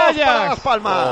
Ajax. Las Palmas.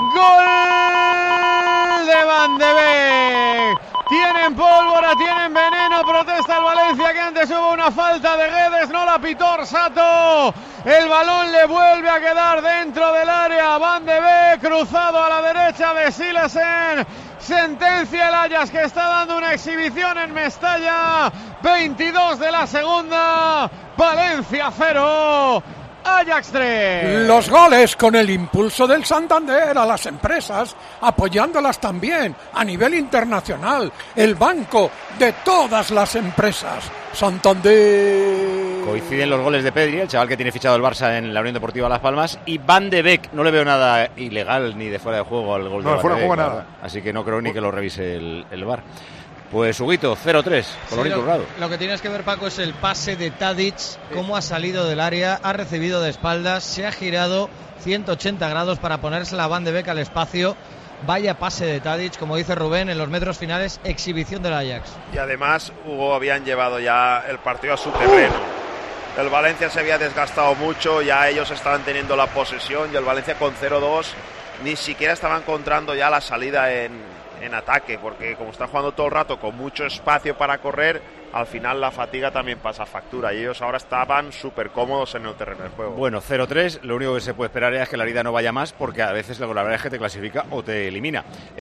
Gol de Van de Beek. Tienen pólvora, tienen veneno, protesta el Valencia que antes hubo una falta de Guedes, no la pitó Orsato. El balón le vuelve a quedar dentro del área. Van de Beek cruzado a la derecha de Silesen. Sentencia el Ajax que está dando una exhibición en Mestalla. 22 de la segunda. Valencia 0. Ajax 3. Los goles con el impulso del Santander a las empresas, apoyándolas también a nivel internacional. El banco de todas las empresas. Santander. Coinciden los goles de Pedri, el chaval que tiene fichado el Barça en la Unión Deportiva Las Palmas, y Van de Beek. No le veo nada ilegal ni de fuera de juego al gol de Van de Beek, nada. Así que no creo ni que lo revise el VAR. Pues Huguito, 0-3, colorín colorado. Lo que tienes que ver, Paco, es el pase de Tadic, cómo ha salido del área, ha recibido de espaldas, se ha girado 180 grados para ponerse la Van de Beek al espacio. Vaya pase de Tadic, como dice Rubén, en los metros finales, exhibición del Ajax. Y además, Hugo, habían llevado ya el partido a su terreno. El Valencia se había desgastado mucho, ya ellos estaban teniendo la posesión y el Valencia con 0-2 ni siquiera estaba encontrando ya la salida en ataque, porque como está jugando todo el rato con mucho espacio para correr, al final la fatiga también pasa factura y ellos ahora estaban súper cómodos en el terreno de juego. Bueno, 0-3, lo único que se puede esperar es que la herida no vaya más, porque a veces la verdad es que te clasifica o te elimina.